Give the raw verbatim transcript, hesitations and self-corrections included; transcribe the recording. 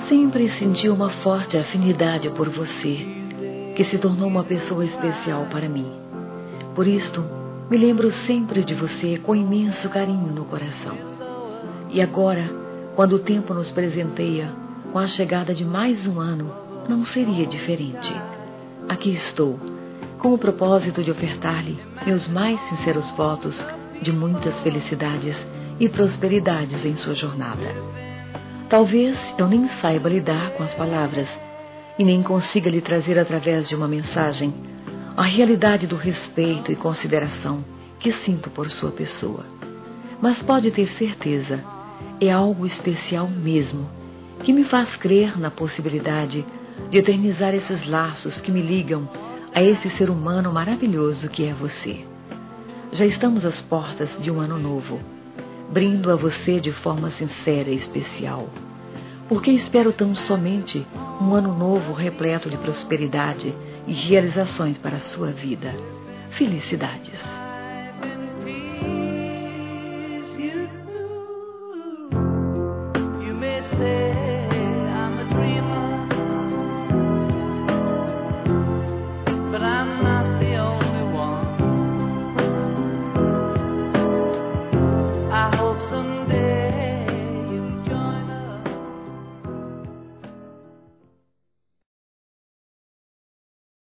Sempre senti uma forte afinidade por você, que se tornou uma pessoa especial para mim. Por isto, me lembro sempre de você com imenso carinho no coração. E agora, quando o tempo nos presenteia com a chegada de mais um ano, não seria diferente. Aqui estou, com o propósito de ofertar-lhe meus mais sinceros votos de muitas felicidades e prosperidades em sua jornada. Talvez eu nem saiba lidar com as palavras e nem consiga lhe trazer através de uma mensagem a realidade do respeito e consideração que sinto por sua pessoa. Mas pode ter certeza, é algo especial mesmo, que me faz crer na possibilidade de eternizar esses laços que me ligam a esse ser humano maravilhoso que é você. Já estamos às portas de um ano novo. Brindo a você de forma sincera e especial, porque espero tão somente um ano novo repleto de prosperidade e realizações para a sua vida. Felicidades!